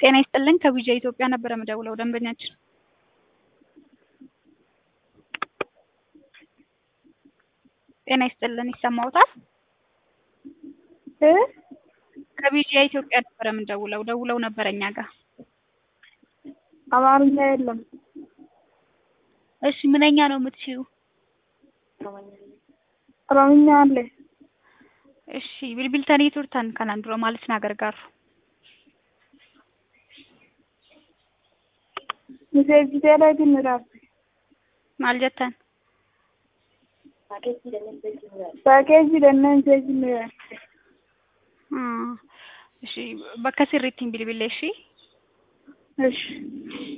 ጤና ይስጥልኝ ከቢጃ ኢትዮጵያ ነበር የምደውለው ደንበኛችን ጤና ይስጥልኝ ይሰማዎታል ከቢጃ ኢትዮጵያ ነበር የምደውለው ደውለው ነበር እኛ ጋር አማርኛ የለም እሺ ምንኛ ነው የምትችይው ኦሮምኛ አለ እሺ ቢልቢልተኒ ቱርታን ካናንድሮ ማለት ናገርጋሩ ሜሴጅ ደረግን ራስ ማልጀተን ፓኬጅ ደነን ሜሴጅ ነው እሺ በከስሪቲን ቢልቢል እሺ እሺ